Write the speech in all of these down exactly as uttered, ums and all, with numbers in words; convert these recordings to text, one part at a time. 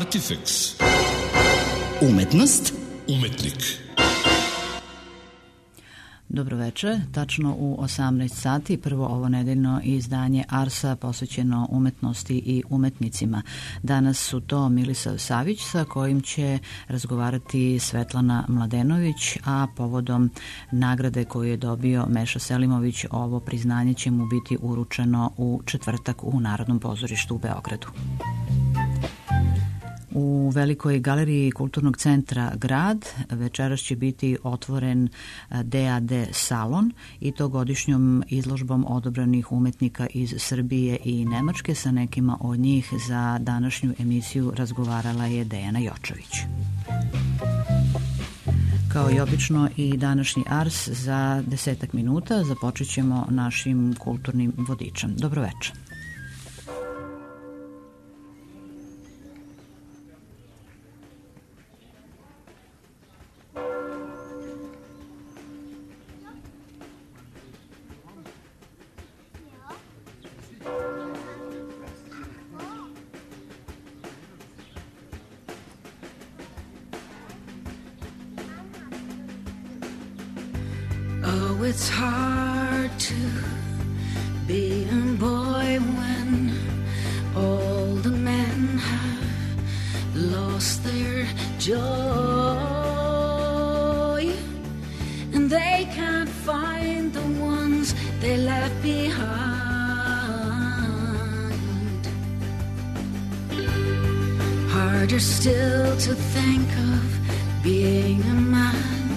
Artifex. Umetnost. Umetnik. Dobroveče, tačno u osamnaest sati, prvo ovo nedeljno izdanje Arsa posvećeno umetnosti i umetnicima. Danas su to Milisav Savić sa kojim će razgovarati Svetlana Mladenović, a povodom nagrade koju je dobio Meša Selimović, ovo priznanje će mu biti uručeno u četvrtak u Narodnom pozorištu u Beogradu. U Velikoj galeriji Kulturnog centra Grad večeras će biti otvoren D A D salon i to godišnjom izložbom odabranih umetnika iz Srbije i Nemačke. Sa nekima od njih za današnju emisiju razgovarala je Dejana Jočović. Kao i obično i današnji Ars za desetak minuta započet ćemo našim kulturnim vodičem. Dobroveče. It's hard to be a boy when all the men have lost their joy and they can't find the ones they left behind. Harder still to think of being a man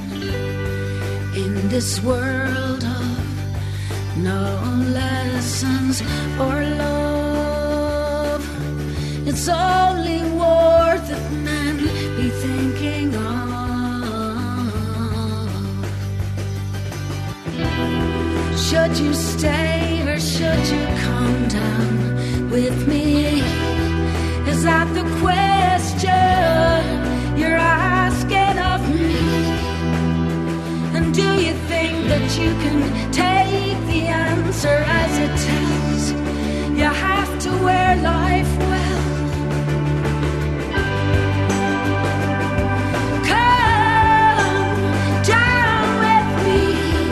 in this world of no lessons or love. It's only war that men be thinking of. Should you stay or should you come down with me? Is that the question you're asking of me? Do you think that you can take the answer as it tells? You have to wear life well. Come down with me.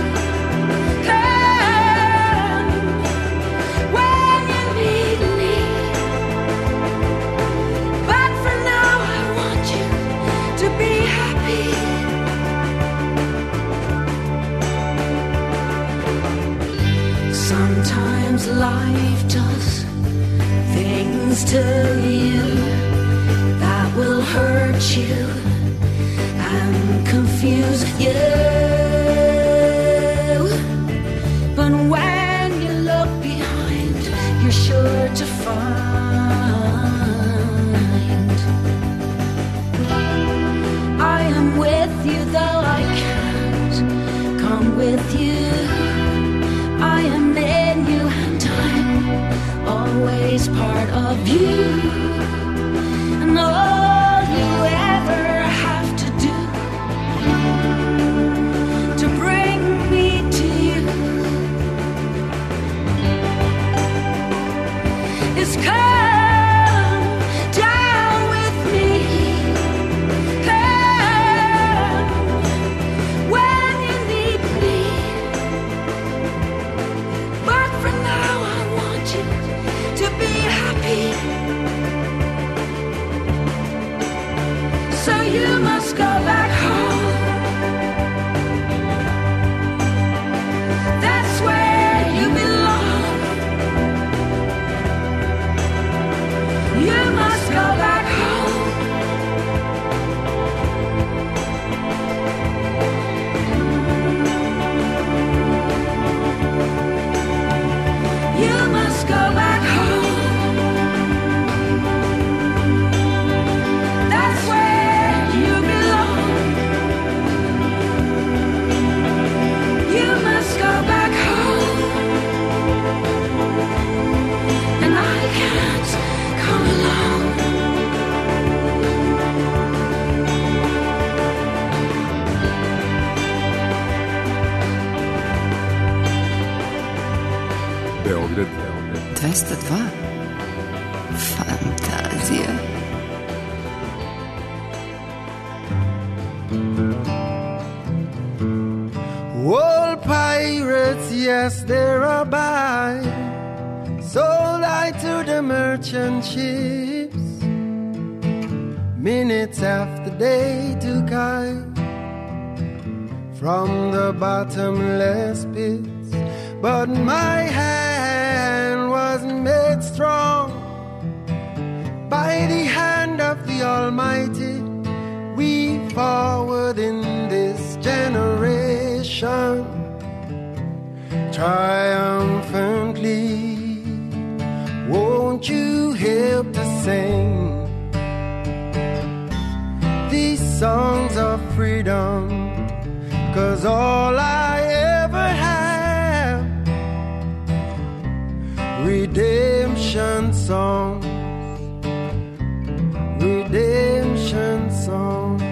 Come when you need me. But for now I want you to be happy. Sometimes life does things to you that will hurt you and confuse you. But when you look behind, you're sure to find I am with you, though I can't come with you. I am in you and I'm always part of you. And all you ever have to do to bring me to you is come down with me. Come when you need me. To be happy, so you must go back home. That's where you belong. You must go back home. You must go back home. That's where you belong. You must go back home. And I can't come alone. Beograd dvesta dva Fantazija. yes, there abide. Sold I to the merchant ships. Minutes after they took I from the bottomless pits. But my hand was made strong by the hand of the Almighty. We forward in this generation triumphantly. Won't you help to sing these songs of freedom? 'Cause all I ever have, redemption songs, redemption songs.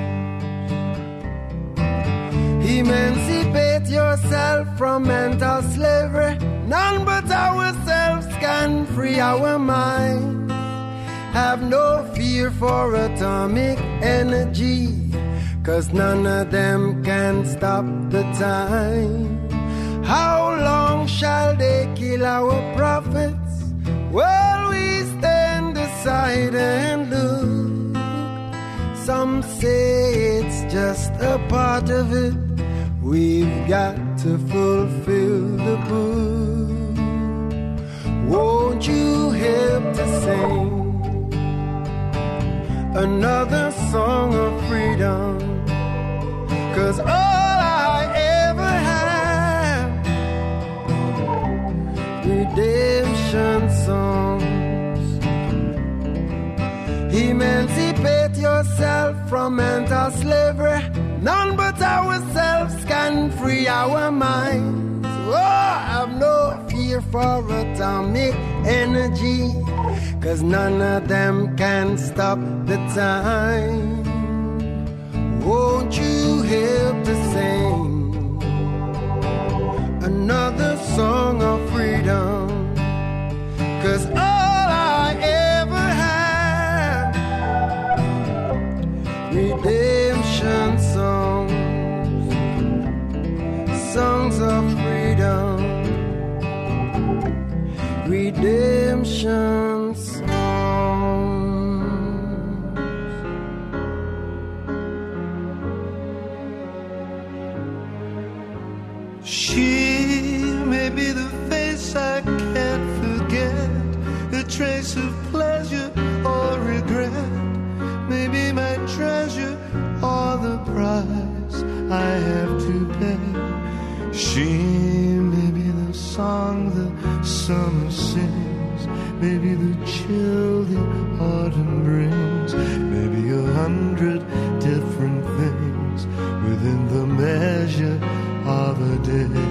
Emancipate yourself from mental slavery. None but ourselves can free our minds. Have no fear for atomic energy, 'cause none of them can stop the time. How long shall they kill our prophets while we stand aside and look? Some say it's just a part of it. We've got to fulfill the book. Won't you help to sing another song of freedom? 'Cause all I ever have, redemption songs. Emancipate yourself from mental slavery. None but ourselves can free our minds. Oh, have no fear for atomic energy, 'cause none of them can stop the time. Won't you help to sing another song of freedom? 'Cause all I ever have, redemption songs, songs of freedom, redemption songs. She may be the face I can't forget, a trace of pleasure or regret, maybe my treasure or the price I have to pay. She may be the song the summer sings, maybe the chill the autumn brings, maybe a hundred different things within the measure of a day.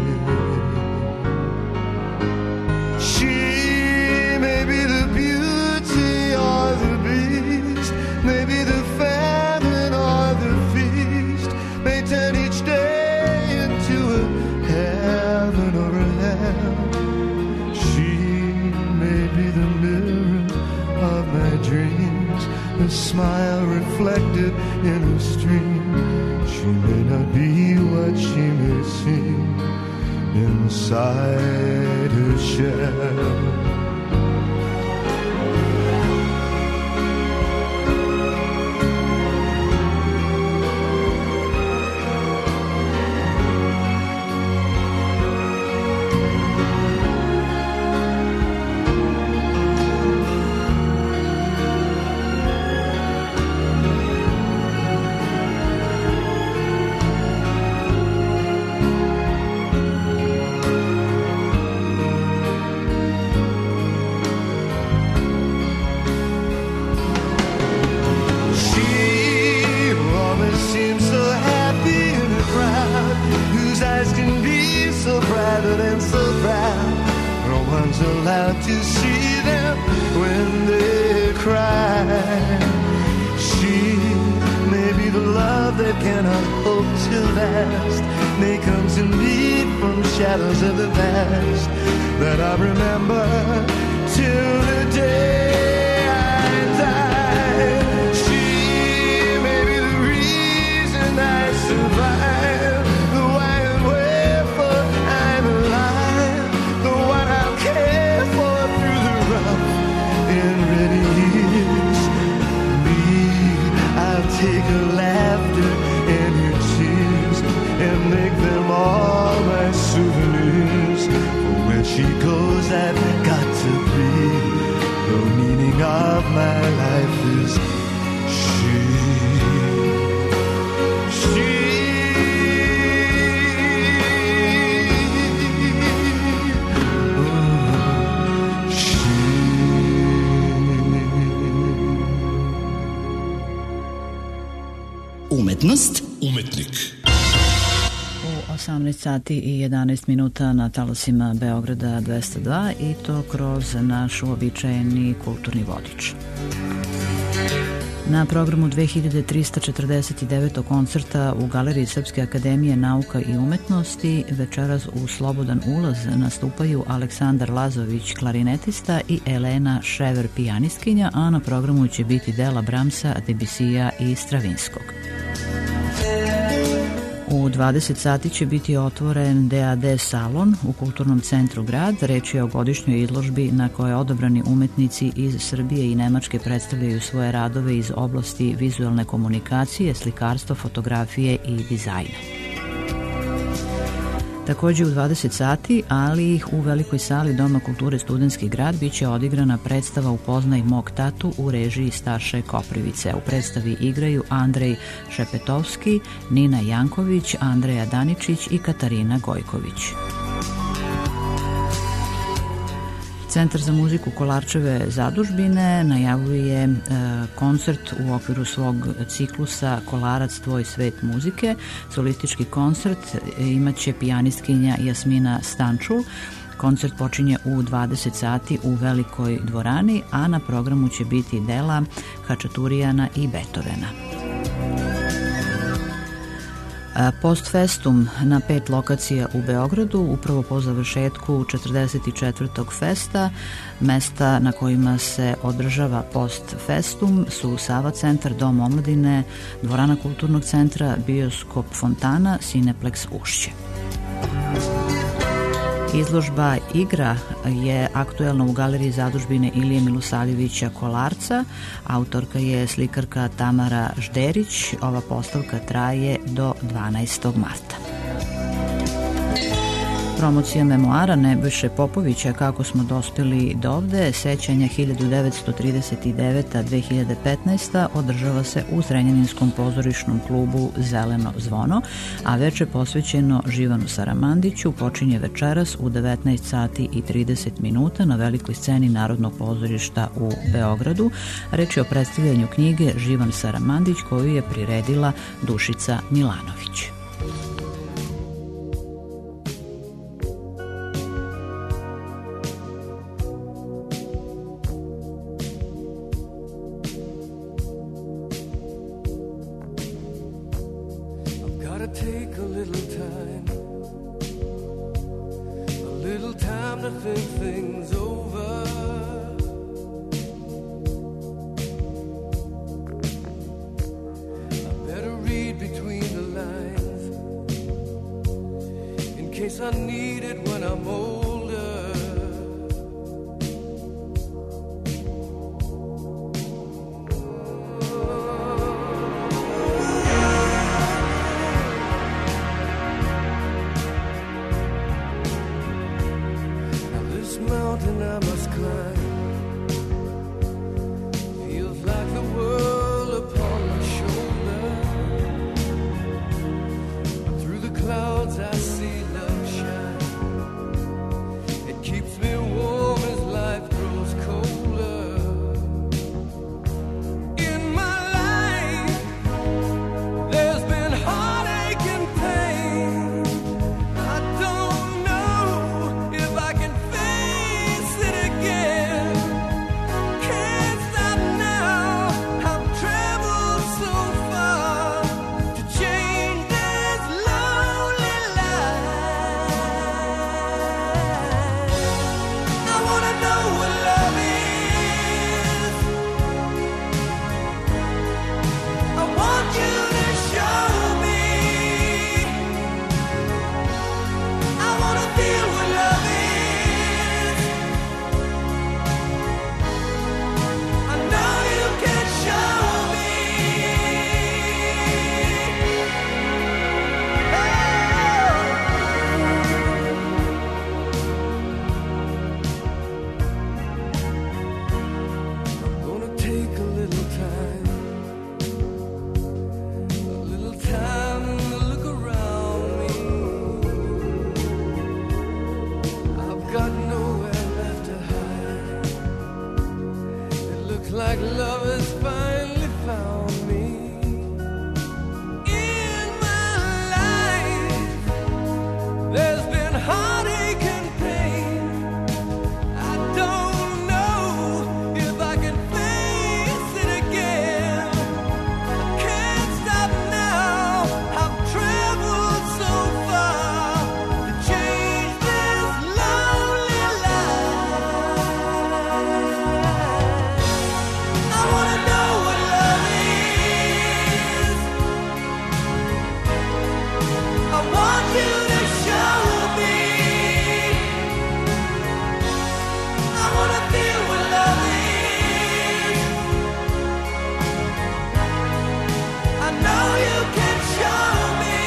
She may be the beauty or the beast, maybe the famine or the feast, may turn each day into a heaven or a hell. She may be the mirror of my dreams, a smile reflected in a stream. She may not be what she may seem inside her shell. Allowed to see them when they cry. She may be the love that cannot hope to last, may come to me from shadows of the past that I remember till the day I die. She may be the reason I survive, the why and wherefore I'm alive. take her laughter and her tears and make them all my souvenirs. For where she goes, I've got to be. The meaning of my life is she. She. Oh, she. Umetnost, umetnik. U osamnaest sati i jedanaest minuta na talasima Beograda dvesta dva i to kroz naš uobičajeni kulturni vodič. Na programu dve hiljade trista četrdeset devet. koncerta u Galeriji Srpske akademije nauka i umetnosti večeras u slobodan ulaz nastupaju Aleksandar Lazović, klarinetista, i Elena Šever, pijanistkinja, a na programu će biti dela Bramsa, Debusija i Stravinskog. U dvadeset sati će biti otvoren D A D salon u Kulturnom centru Grad. Reč je o godišnjoj izložbi na kojoj odabrani umetnici iz Srbije i Nemačke predstavljaju svoje radove iz oblasti vizualne komunikacije, slikarstva, fotografije i dizajna. Takođe u dvadeset sati, ali u velikoj sali Doma kulture Studentski grad, biće odigrana predstava Upoznaj mog tatu u režiji Staše Koprivice. U predstavi igraju Andrej Šepetovski, Nina Janković, Andreja Daničić i Katarina Gojković. Centar za muziku Kolarčeve zadužbine najavljuje e, koncert u okviru svog ciklusa Kolarac, tvoj svet muzike. Solistički koncert imaće pijanistkinja Jasmina Stančul. Koncert počinje u dvadeset sati u Velikoj dvorani, a na programu će biti dela Hačaturijana i Beethovena. Postfestum na pet lokacija u Beogradu, upravo po završetku četrdeset četvrtog festa. Mesta na kojima se održava postfestum su Sava centar, Dom omladine, Dvorana kulturnog centra, Bioskop Fontana, Cineplex Ušće. Izložba Igra je aktuelna u Galeriji zadužbine Ilije Milosavljevića Kolarca. Autorka je slikarka Tamara Žderić. Ova postavka traje do dvanaestog marta. Promocija memoara Nebojše Popovića Kako smo dospeli dovde, sećanja hiljadu devetsto trideset deveta do dve hiljade petnaesta. održava se u Zrenjaninskom pozorišnom klubu Zeleno zvono, a veče posvećeno Živanu Saramandiću počinje večeras u devetnaest sati i trideset minuta na velikoj sceni Narodnog pozorišta u Beogradu. Reč je o predstavljanju knjige Živan Saramandić koju je priredila Dušica Milanović. Again like love has finally found me. In my life, there's been heartache and pain. I don't know if I can face it again. I can't stop now. I've traveled so far to change this lonely life. I wanna know what love is. I want you to show me. I wanna feel what love is. I know you can show me.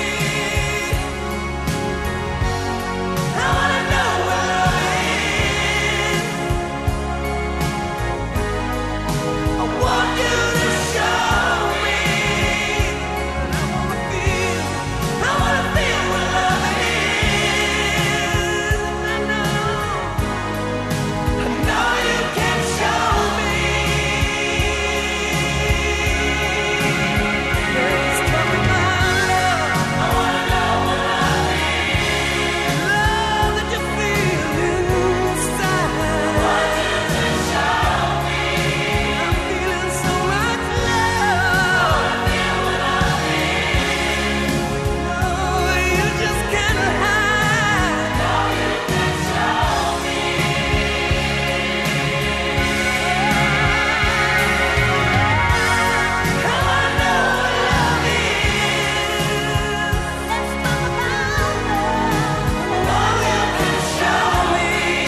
I wanna know what love is. I want you to show me. I wanna feel, I wanna feel what love is. I know, I know you can show me. Let's talk about love. I wanna know what love is. Love that you feel inside. I want you to show me. I'm feeling so much love. I wanna feel what love is. No, you just can't hide. No, you can show me. I wanna know what love is. Let's talk about love. No, you can show me.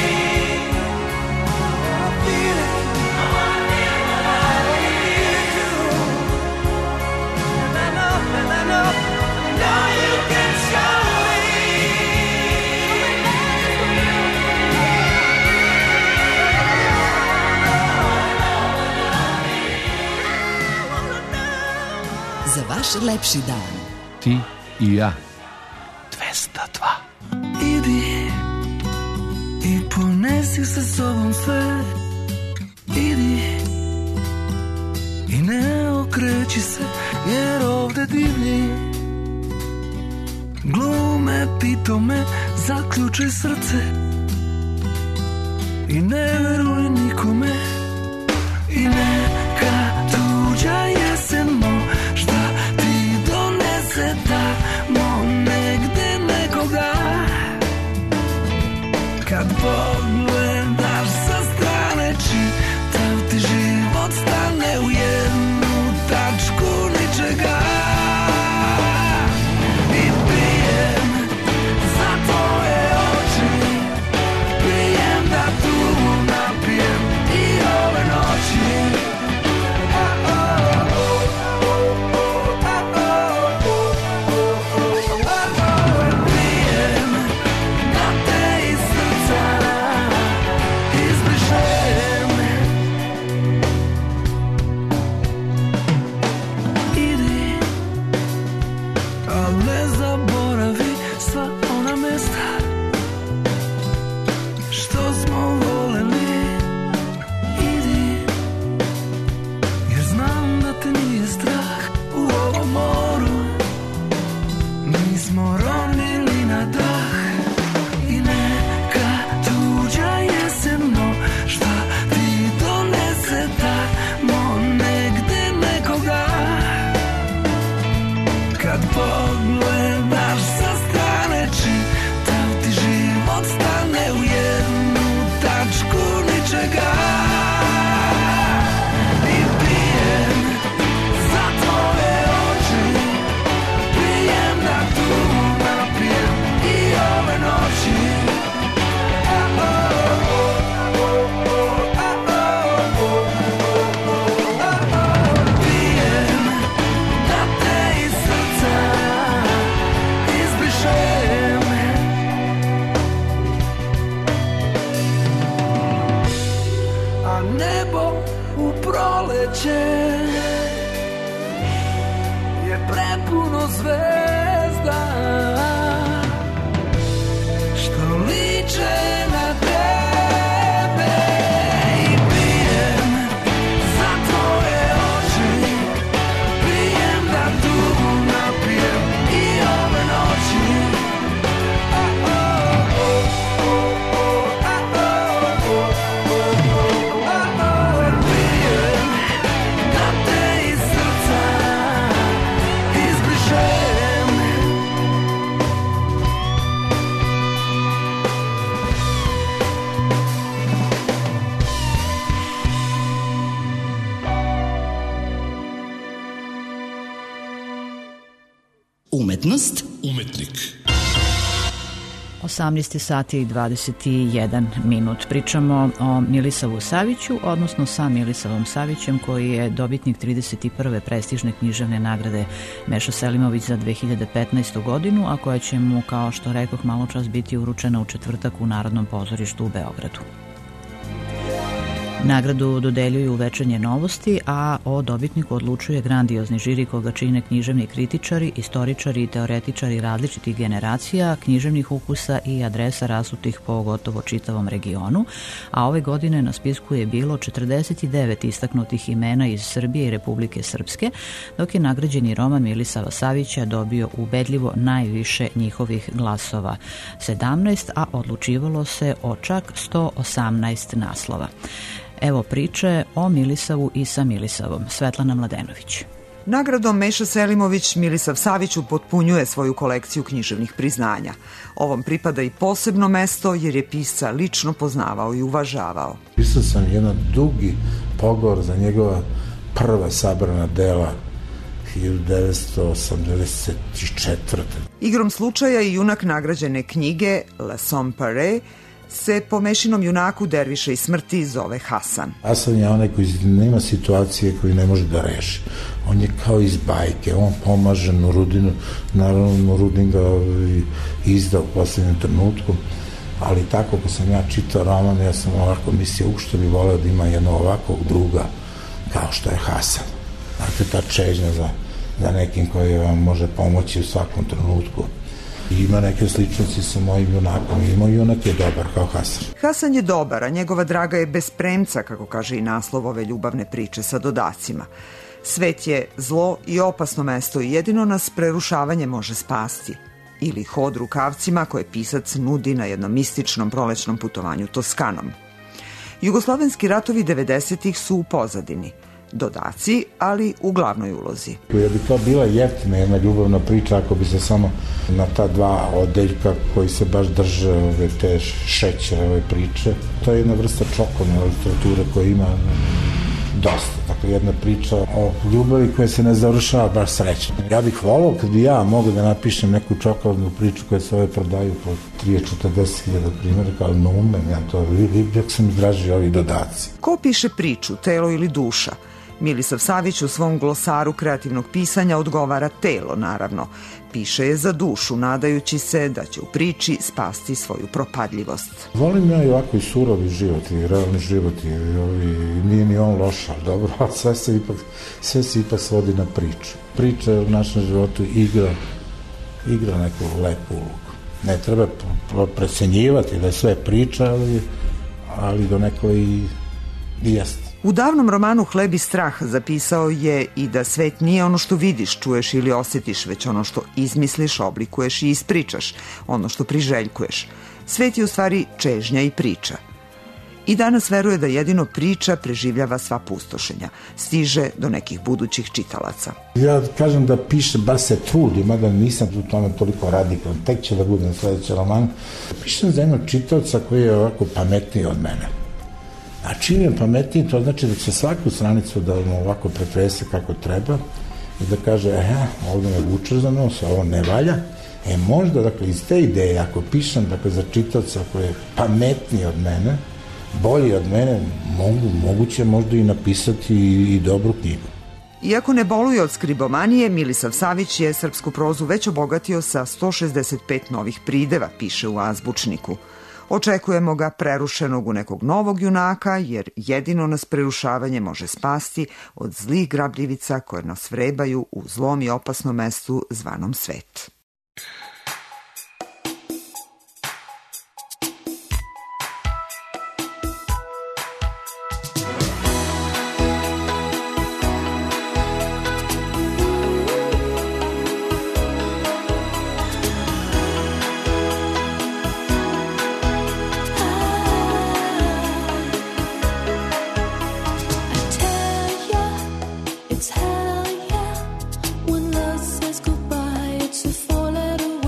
I feel it. I wanna feel what love is. And I know, and I know, I know you can show me. Za vaš lepši dan. Ti i ja. dvesta dva. Idi i ponesi sa sobom sve. Idi i ne okreći se, jer ovde divlji glume pitome, zaključaj srce i ne veruj nikome. I neka tuđa jesen možda ti donese tamo negde nekoga. Kad pogledaš sa strane, čitav ti život stane u jednu tačku ničega. I pijem za tvoje oči, pijem da tu napijem i ove noći. Pijem da te iz srca izbrišem. Idi, al ne zaboravi sva ona mesta što smo voleli. Idi, jer znam da te nije strah u ovom moru. Mi smo ronili na dah. I neka tuđa jesen možda ti donese tamo negde nekoga. Kad pogledaš sa strane, čitav ti život stane u jednu tačku ničega. I pijem za tvoje oči, pijem da tu napijem i ove noći. Pijem da te iz srca izbrišem. A nebo u proleće je prepuno zvezda što liče na tebe. I pijem za Umetnost. Umetnik. osamnaest sati i dvadeset jedan minut. Pričamo o Milisavu Saviću, odnosno sa Milisavom Savićem, koji je dobitnik trideset prve prestižne književne nagrade Meša Selimović za dve hiljade petnaestu godinu, a koja će mu, kao što rekoh malo čas, biti uručena u četvrtak u Narodnom pozorištu u Beogradu. Nagradu dodeljuju Večernje novosti, a o dobitniku odlučuje grandiozni žiri koga čine književni kritičari, istoričari i teoretičari različitih generacija, književnih ukusa i adresa rasutih po gotovo čitavom regionu, a ove godine na spisku je bilo četrdeset devet istaknutih imena iz Srbije i Republike Srpske, dok je nagrađeni roman Milisava Savića dobio ubedljivo najviše njihovih glasova, sedamnaest, a odlučivalo se o čak sto osamnaest naslova. Evo priče o Milisavu i sa Milisavom. Svetlana Mladenović. Nagradom Meša Selimović Milisav Savić upotpunjuje svoju kolekciju književnih priznanja. Ovom pripada i posebno mesto jer je pisca lično poznavao i uvažavao. Pisao sam jedan dugi pogovor za njegova prva sabrana dela hiljadu devetsto osamdeset četvrte. Igrom slučaja i junak nagrađene knjige La Somme Pare se po Mešinom junaku Derviša i smrti zove Hasan. Hasan je onaj koji nema situacije koju ne može da reši. On je kao iz bajke, on pomaže Nurudinu, naravno Nurudin ga izda u poslednjem trenutku, ali tako ko sam ja čitao roman, ja sam ovako mislio u što bi voleo da ima jedno ovakvog druga kao što je Hasan. Znate, ta čežnja za, za nekim koji vam može pomoći u svakom trenutku. Ima neke sličnosti sa mojim junakom. I moj junak je dobar kao Hasan. Hasan je dobar, a njegova draga je bez premca, kako kaže i naslov ove ljubavne priče sa dodacima. Svet je zlo i opasno mesto i jedino nas prerušavanje može spasti. Ili hod rukavcima koje pisac nudi na jednom mističnom prolećnom putovanju Toskanom. Jugoslovenski ratovi devedesetih su u pozadini. Dodaci, ali u glavnoj ulozi. Ja bi to bila jeftina jedna ljubavna priča ako bi se samo na ta dva odeljka koji se baš drže ove te šećere, ove priče. To je jedna vrsta čokolne literature koja ima dosta. Dakle, jedna priča o ljubavi koja se ne završava baš srećno. Ja bih volao kad bi ja mogu da napišem neku čokoladnu priču koja se ove prodaju po trideset do četrdeset hiljada primjera, kao ne umem, ja to uvijek sam izdraži ovi dodaci. Ko piše priču, telo ili duša? Milisav Savić u svom glosaru kreativnog pisanja odgovara telo, naravno. Piše je za dušu, nadajući se da će u priči spasti svoju propadljivost. Volim ja i ovako i surovi život, i realni život, i, i nije ni on loš, ali dobro, ali sve se ipak, sve se ipak svodi na priču. Priča u našem životu igra, igra neku lepu ulogu. Ne treba precenjivati da je sve priča, ali, ali do neko i, i jeste. U davnom romanu Hleb i strah zapisao je i da svet nije ono što vidiš, čuješ ili osjetiš, već ono što izmisliš, oblikuješ i ispričaš, ono što priželjkuješ. Svet je u stvari čežnja i priča. I danas veruje da jedino priča preživljava sva pustošenja, stiže do nekih budućih čitalaca. Ja kažem da piše, baš se trudim, mada nisam u tome toliko radikalan, tek će da budem sledeći roman. Pišem za jednog čitaoca koji je ovako pametniji od mene. A čim je pametniji, to znači da će svaku stranicu da mu ovako pretrese kako treba i da kaže, e, ovdje me vučeš za nos, ovo ne valja. E, možda, dakle, iz te ideje, ako pišem, dakle, za čitavca koji je pametniji od mene, bolji od mene, mogu, moguće možda i napisati i, i dobru knjigu. Iako ne boluje od skribomanije, Milisav Savić je srpsku prozu već obogatio sa sto šezdeset pet novih prideva, piše u Azbučniku. Očekujemo ga prerušenog u nekog novog junaka, jer jedino nas prerušavanje može spasti od zlih grabljivica koje nas vrebaju u zlom i opasnom mestu zvanom svet. It's hell, yeah. When love says goodbye, it's a four-letter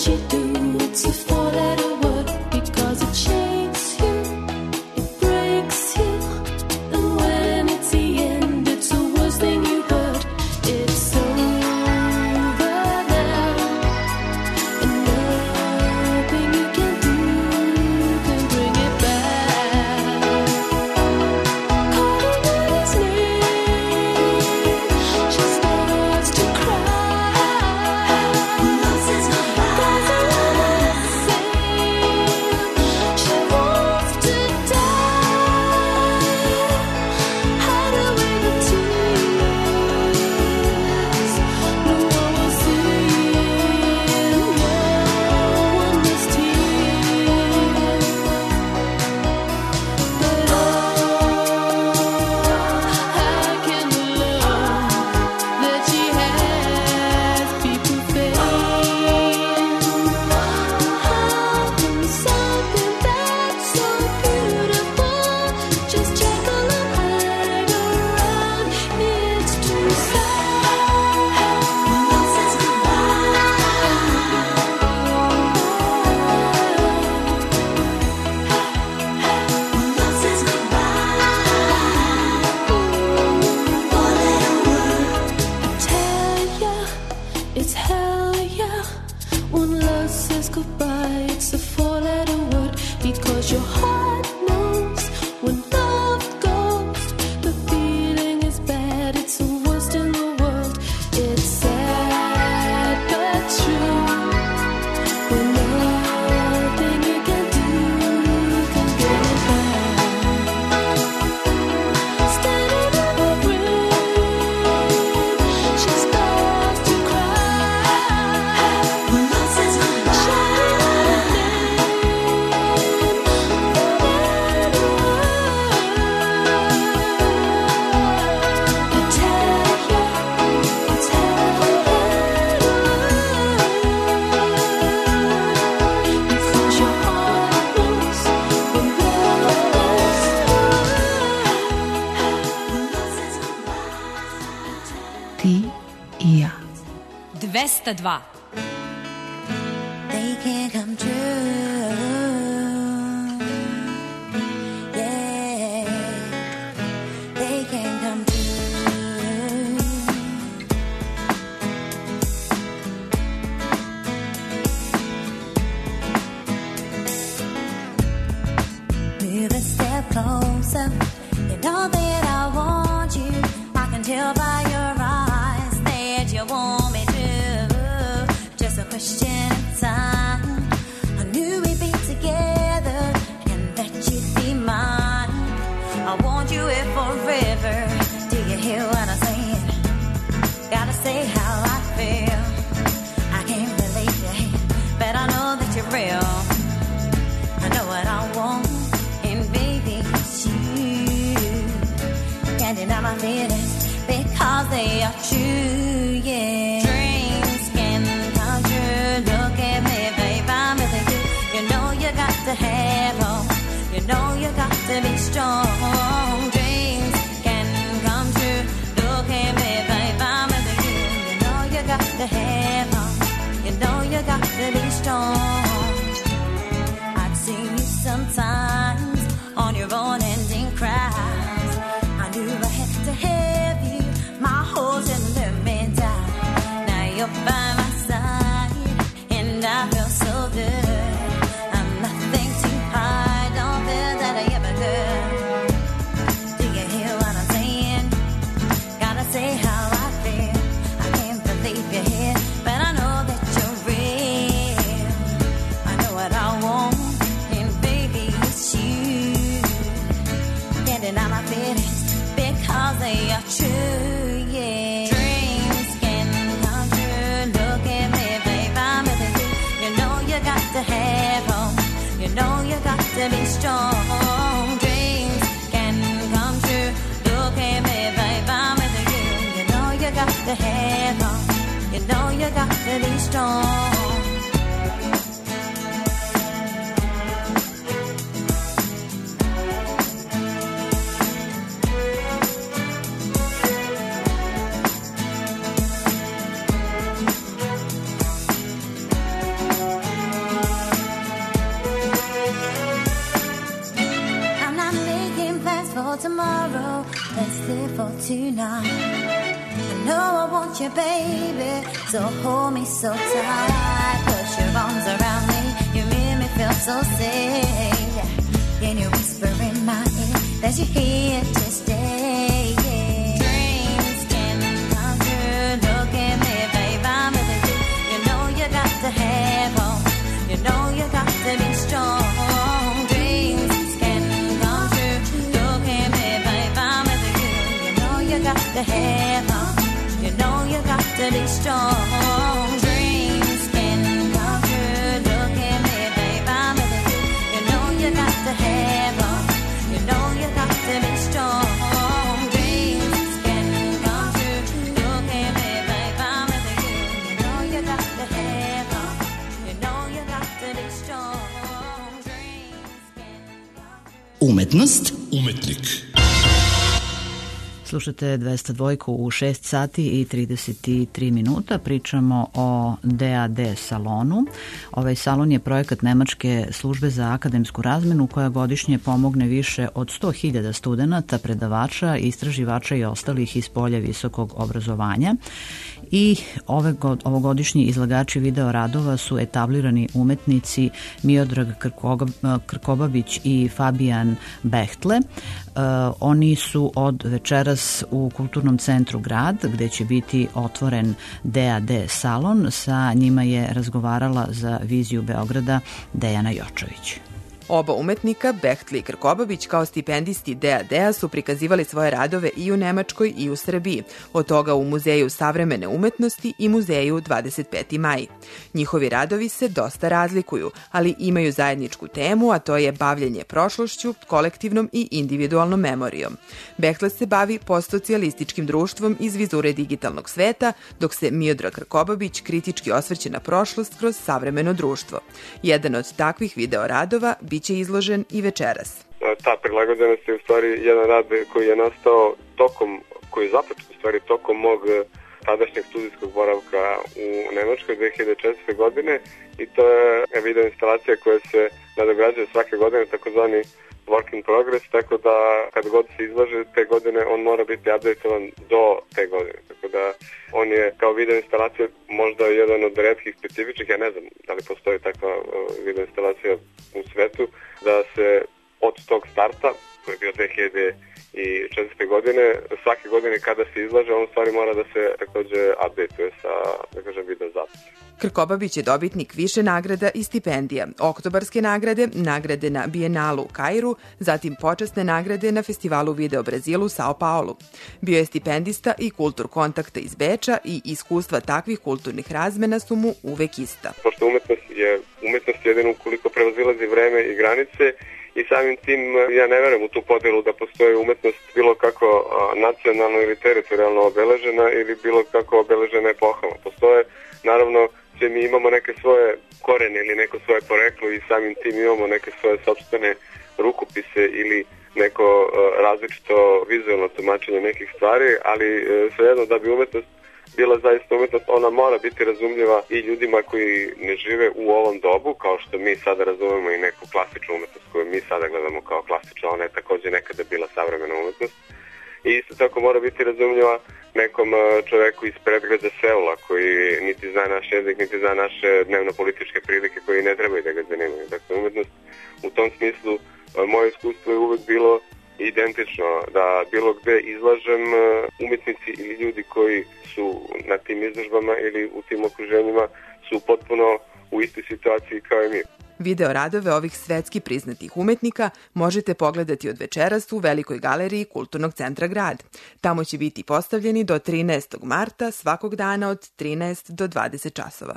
she do? It's a four-letter word because it shakes you, it breaks you, and when it's the end, it's the worst thing you heard. It's over now, and nothing you can do can bring it back. Calling out his name, she starts to cry. Lost his goodbye. She wants to die. Hide away the tears. No one will see. No one must hear. But I can love that she has people fame. How can something that's so beautiful just jackal and hang around? It's too sad. Lost his Lost his Tell ya, it's hell yeah. When love says goodbye, it's a four-letter word because your heart knows when love goes, the feeling is bad. It's the worst in the world. It's sad but true. When nothing you can do can get it back. Standing in the rain, she starts to cry. Lost his shouting out her name. I tell ya, it's hell because your heart knows when love goes. Ti i ja. dvesta dva. They can't come true. Yeah, they can't come true. Move a step closer. You know that I want you. I can tell by your eyes that you want me to. Just a question of time. I knew we'd be together and that you'd be mine. I want you here forever. Do you hear what I'm saying? Gotta say how I feel. I can't believe it, but I know that you're real. I know what I want, and baby, it's you. Can't deny my feelings because they are true, yeah. Dreams can come true. Look at me, babe, I'm with you. You know you got to have hope. You know you got to be strong. Dreams can come true. Look at me, babe, I'm with you. You know you got to have hope. You know you got to be strong. I've seen you sometimes on your own ending cries. I knew I had to have you. My holes and let me down. Now you're by my side, and I feel so good. I'm nothing to hide. Don't feel that I ever could. Do you hear what I'm saying? Gotta say how I feel. I can't believe you're here, but I know that you're real. I know what I want, and baby, it's you. Can't deny my feelings because they are true, yeah. Dreams can come true. Look at me, babe, I'm with you. You know you got to have hope. You know you got to be strong. Dreams can come true. Look at me, babe, I'm with you. You know you got to have hope. You know you got to be strong. tonight. I know I want you, baby, so hold me so tight. Put your arms around me, you make me feel so safe. Can you whisper in my ear that you're here to stay? Dreams can come true. Look at me, babe, I'm with you. You know you got to have hope. You know you got to be strong. Dreams can come true. Look at me, babe, I'm with you. You know you got to have hope. You know you got to be strong. Dreams can come true. Look at me, babe, I'm with you. You know you got to have hope. You know you got to be strong. Dreams can come true. Look at me, babe, I'm with you. You know you got to have hope. You know you got to be strong. Dreams can come true. Umetnost, umetnik. Slušate dvesta dva u šest sati i trideset tri minuta. Pričamo o D A D salonu. Ovaj salon je projekat Nemačke službe za akademsku razmenu koja godišnje pomogne više od sto hiljada studenata, predavača, istraživača i ostalih iz polja visokog obrazovanja. I ove, ovogodišnji izlagači video radova su etablirani umetnici Miodrag Krkobabić i Fabijan Bechtle. Uh, oni su od večeras u Kulturnom centru Grad, gde će biti otvoren D A D salon. Sa njima je razgovarala za Viziju Beograda Dejana Jočović. Oba umetnika, Bechtli i Krkobabić, kao stipendisti D A D-a su prikazivali svoje radove i u Nemačkoj i u Srbiji, od toga u Muzeju savremene umetnosti i Muzeju dvadeset peti maj. Njihovi radovi se dosta razlikuju, ali imaju zajedničku temu, a to je bavljenje prošlošću, kolektivnom i individualnom memorijom. Bechtle se bavi postsocijalističkim društvom iz vizure digitalnog sveta, dok se Miodrag Krkobabić kritički osvrće na prošlost kroz savremeno društvo. Jedan od takvih video radova biće izložen i večeras. Ta prilagođenost je u stvari jedan rad koji je nastao tokom, koji je započet u stvari tokom mog tadašnjeg studijskog boravka u Nemačkoj dve hiljade četvrte. godine i to je video instalacija koja se nadograđuje svake godine, takozvani work in progress, tako da kad god se izlaže te godine on mora biti updatetovan do te godine. Tako da on je kao video instalacija možda jedan od retkih specifičnih, ja ne znam da li postoji takva video instalacija u svetu, da se od tog starta, koji je bio dve hiljade četvrte. godine, svake godine kada se izlaže, on stvari mora da se takođe updateuje sa, da kažem, video zapisom. Krkobabić je dobitnik više nagrada i stipendija, oktobarske nagrade, nagrade na Bijenalu u Kairu, zatim počasne nagrade na festivalu Video Brazilu u Sao Paulu. Bio je stipendista i kultur kontakta iz Beča i iskustva takvih kulturnih razmena su mu uvek ista. Pošto umetnost je umetnost jedino ukoliko prevazilazi vreme i granice, i samim tim ja ne verujem u tu podelu da postoji umetnost bilo kako nacionalno ili teritorijalno obeležena ili bilo kako obeležena epohama. Postoje, naravno, svi mi imamo neke svoje korene ili neko svoje poreklo i samim tim imamo neke svoje sopstvene rukopise ili neko različito vizualno tumačenje nekih stvari, ali svejedno da bi umetnost bila zaista umetnost, ona mora biti razumljiva i ljudima koji ne žive u ovom dobu, kao što mi sada razumemo i neku klasičnu umetnost koju mi sada gledamo kao klasična, ona je takođe nekada bila savremena umetnost. I isto tako mora biti razumljiva nekom čoveku iz predgrada Seula koji niti zna naš jezik, niti zna naše dnevno-političke prilike koji ne trebaju da ga zanimaju. Dakle, umetnost u tom smislu, moje iskustvo je uvek bilo identično, da bilo gde izlažem umetnici ili ljudi koji su na tim izložbama ili u tim okruženjima su potpuno u istoj situaciji kao i mi. Video radove ovih svetski priznatih umetnika možete pogledati od večeras u Velikoj galeriji Kulturnog centra Grad. Tamo će biti postavljeni do trinaestog marta svakog dana od trinaest do dvadeset časova.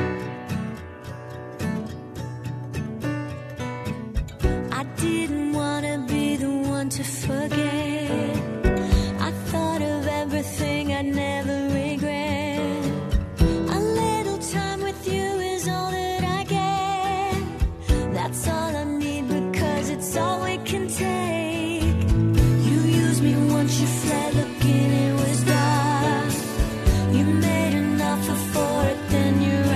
To forget, I thought of everything I never regret. A little time with you is all that I get. That's all I need because it's all we can take. You used me once, you fled, looking it was dark. You made an offer for it, then you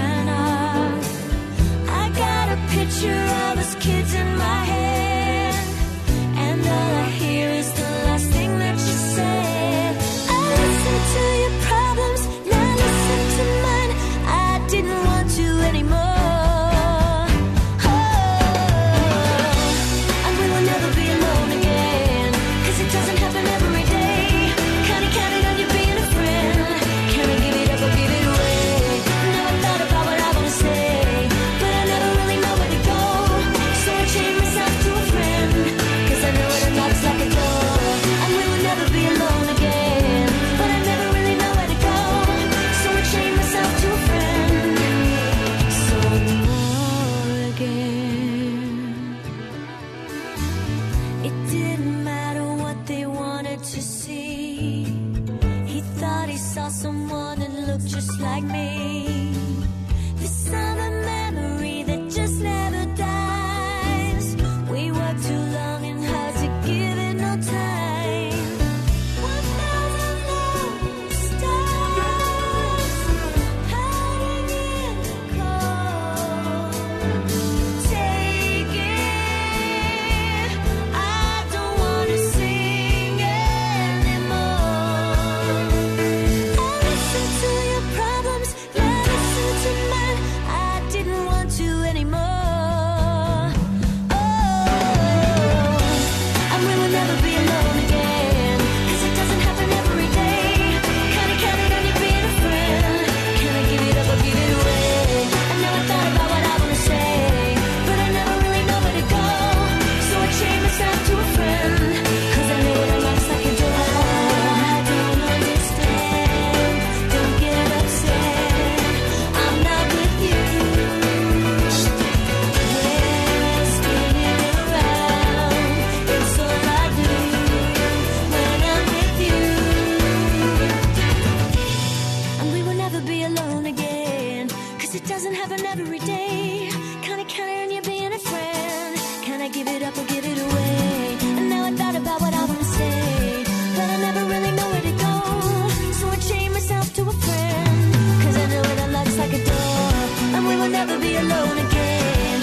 It doesn't happen every day. Kinda counting on you being a friend. Can I give it up or give it away? And now I thought about what I wanna say, but I never really know where to go. So I chain myself to a friend, cause I know it unlocks like a door, and we will never be alone again.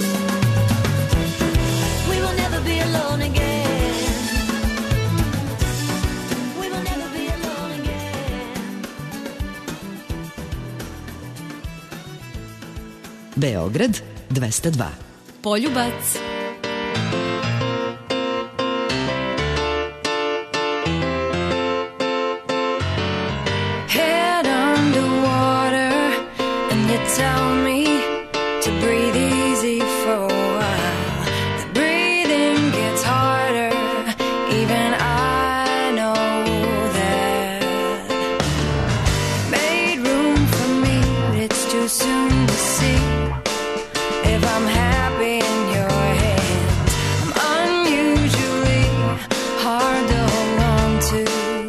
We will never be alone again. We will never be alone again. Beograd dvesta dva. Poljubac. Head underwater, and you tell me to breathe easy for a while. The breathing gets harder, even I know that. Made room for me, but it's too soon to see if I'm happy in your hands. I'm unusually hard to hold on to.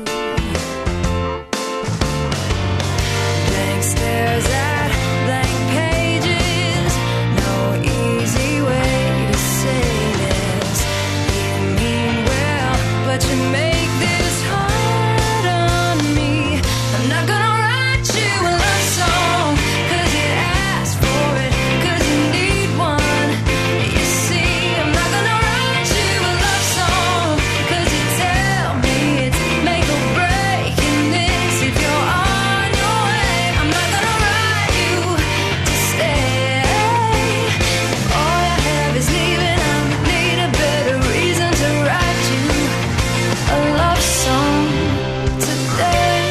Blank stares at blank pages, no easy way to say this. You mean well, but you make this hard on me. I'm not gonna write you a love song, cause you asked for it, cause you need one. You see, I'm not gonna write you a love song, cause you tell me it's make or break in this if you're on your way. I'm not gonna write you to stay. If all I have is leaving, I need a better reason to write you a love song today.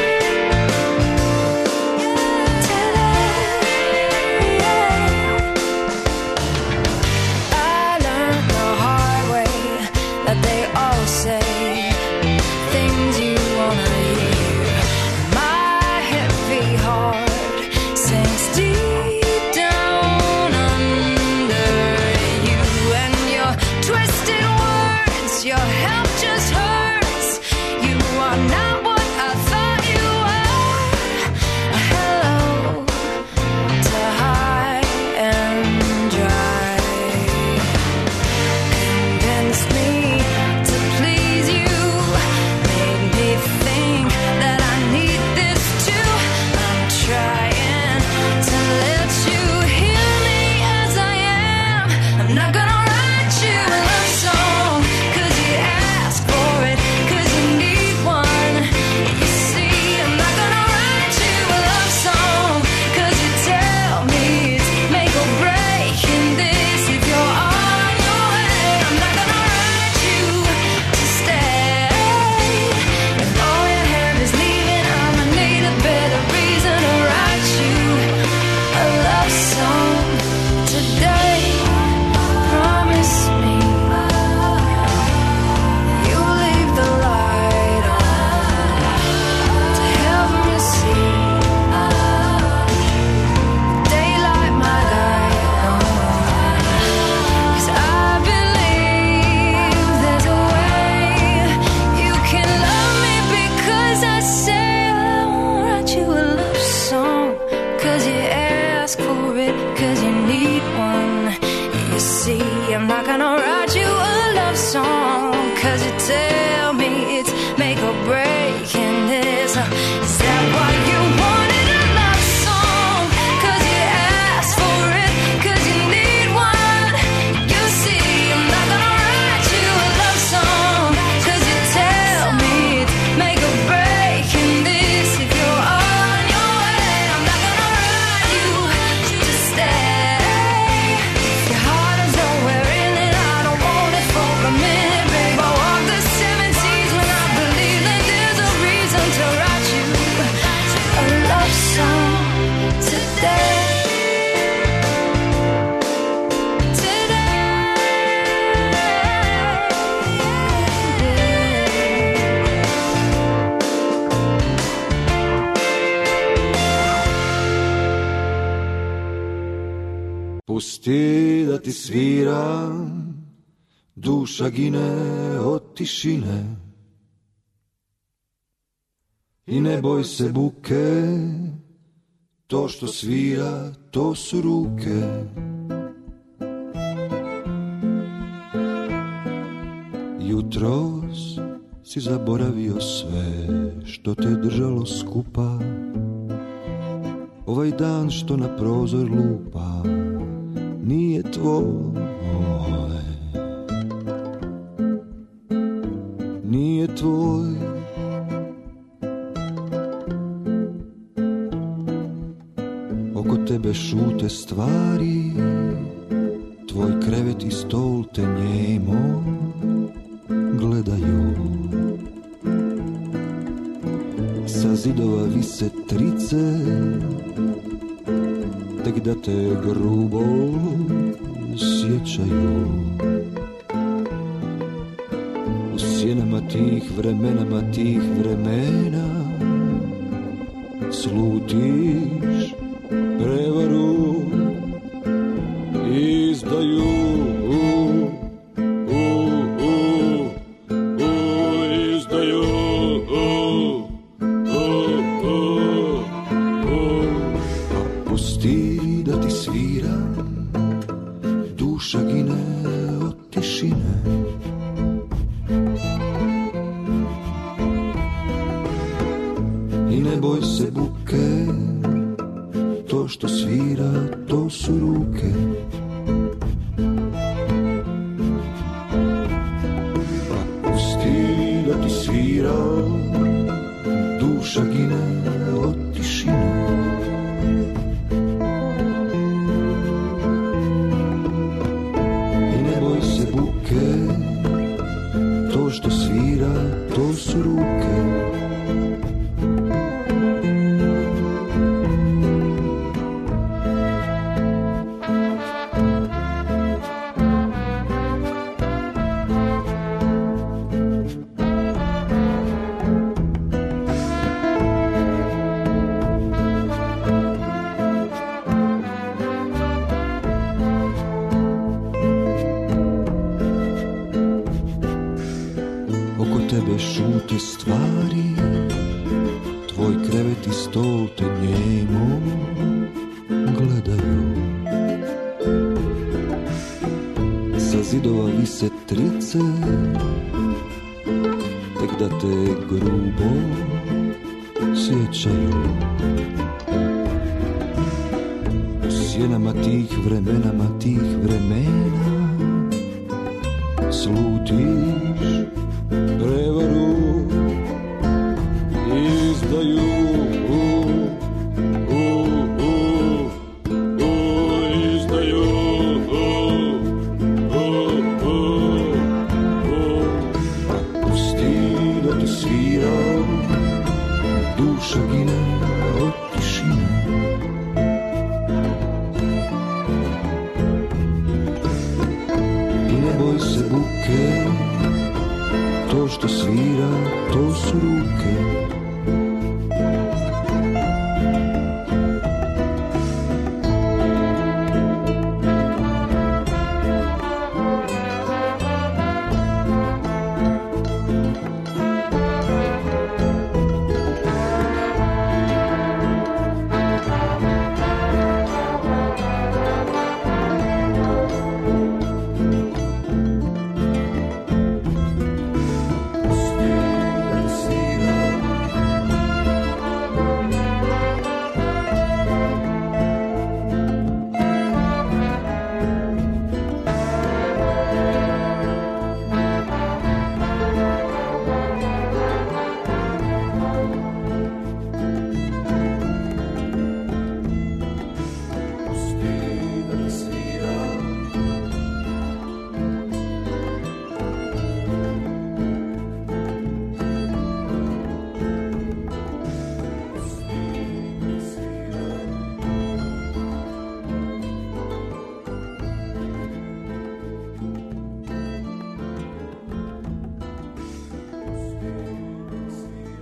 I learned the hard way that they all say things you wanna hear. My heavy heart sinks deep down under you, and your twisted words, your help just hurts. You are not what I thought you were. Hello to high and dry. Convinced me to please you, made me think that I need this too. I'm trying to let you hear me as I am. I'm not gonna write you a love song, cause you asked for it, cause you need one. You see, I'm not gonna write you a love song, cause you tell me it's make or break in this if you're on your way. I'm not gonna write you to stay. If all you have is leaving, I'ma need a better reason to write you a love song today. Promise me you'll leave the light on to help me see daylight my light on. 'Cause I believe there's a way you can love me, because I say I won't write you a love song, cause you ask for it, cause you need one. You see, I'm not gonna write you a love song, cause you tell me it's make or break in this. Is that why you wanted a love song? Cause you asked for it, cause you need one. You see, I'm not gonna write you a love song, cause you tell me it's make or break in this if you're on your way. I'm not gonna write you to stay. Your heart is nowhere in it, I don't want it for a minute, babe. I walk the seven seas when I believe that there's a reason to write you a love song today. Pusti da ti svira, duša gine od tišine. I ne boj se buke, To što svira, to su ruke. Jutros si zaboravio sve što te držalo skupa. Ovaj dan što na prozor lupa nije tvoj, nije tvoj. Oko tebe šute stvari, tvoj krevet i stol te njemo gledaju. Sa zidova vise trice, tek da te grubo sjećaju. U sjenama tih vremenama tih vremena slutiš prevaru, izdaju.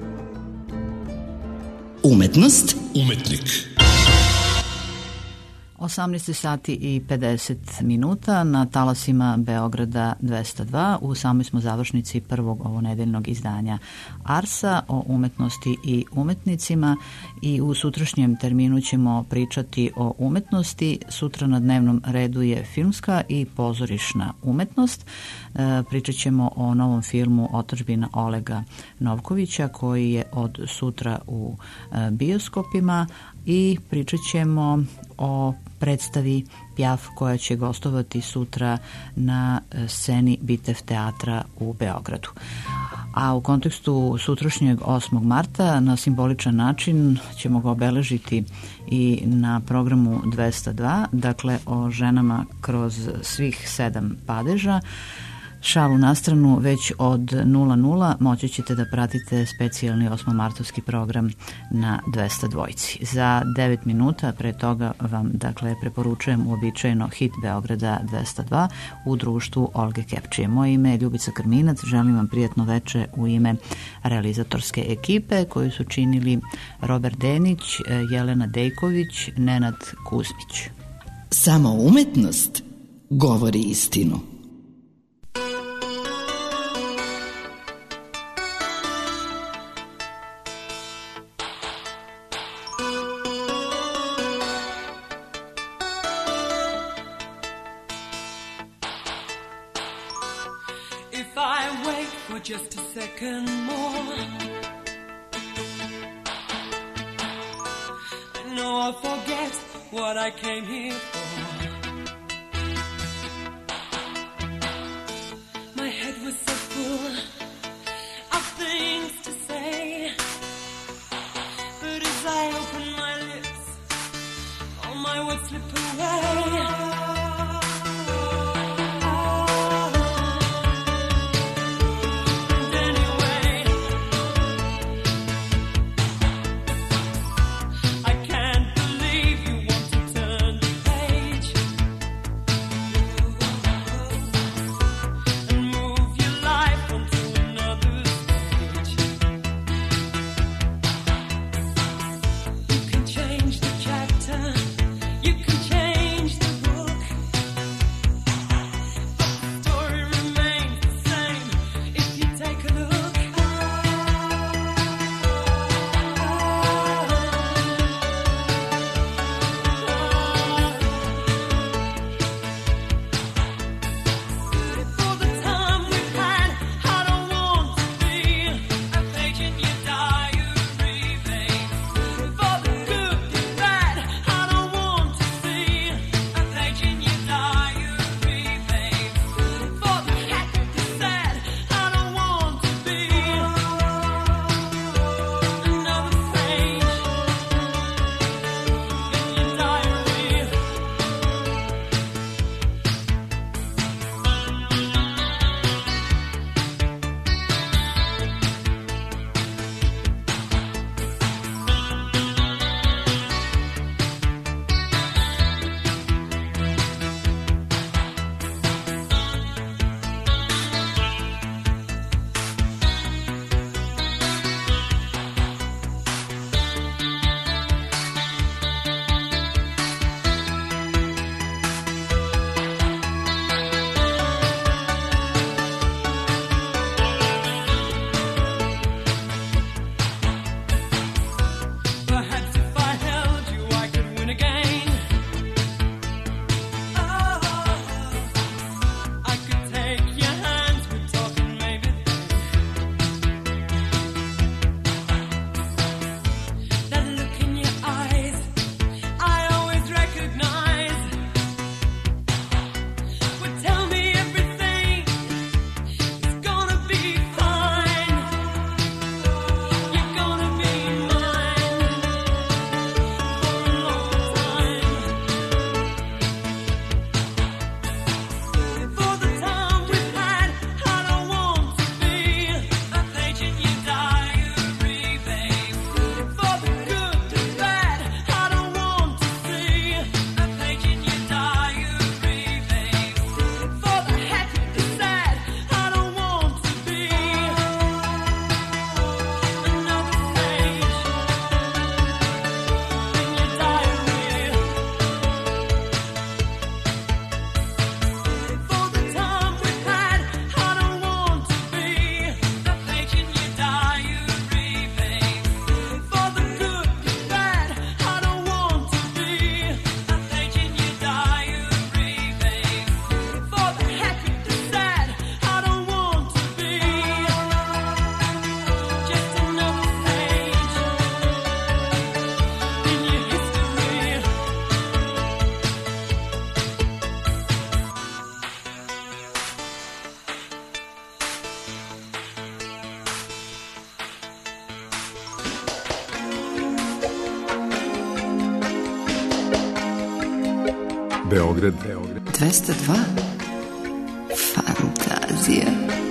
Umetnost, umetnik. osamnaest sati i pedeset minuta na talasima Beograda dvesta dva. U samoj smo završnici prvog ovonedeljnog izdanja Arsa o umetnosti i umetnicima i u sutrašnjem terminu ćemo pričati o umetnosti. Sutra na dnevnom redu je filmska i pozorišna umetnost. E, pričat ćemo o novom filmu Otadžbina Olega Novkovića koji je od sutra u e, bioskopima i pričat ćemo o predstavi Pjaf koja će gostovati sutra na sceni Bitev teatra u Beogradu. A u kontekstu sutrašnjeg osmog marta na simboličan način ćemo ga obeležiti i na programu dvesta dva, dakle o ženama kroz svih sedam padeža. Šalu na stranu, već od nula nula moći ćete da pratite specijalni osmomartovski program na dvesta dva. Za devet minuta pre toga vam dakle preporučujem uobičajeno hit Beograda dvesta dva u društvu Olge Kepčije. Moje ime je Ljubica Krminac, želim vam prijatno veče u ime realizatorske ekipe koju su činili Robert Denić, Jelena Dejković, Nenad Kuzmić. Samo umetnost govori istinu. Just a second more, I know I'll forget what I came here for. My head was so full of things to say, but as I open my lips, all my words slip away. Move your life onto Beograd, Beograd. dvesta dva. Fantazija.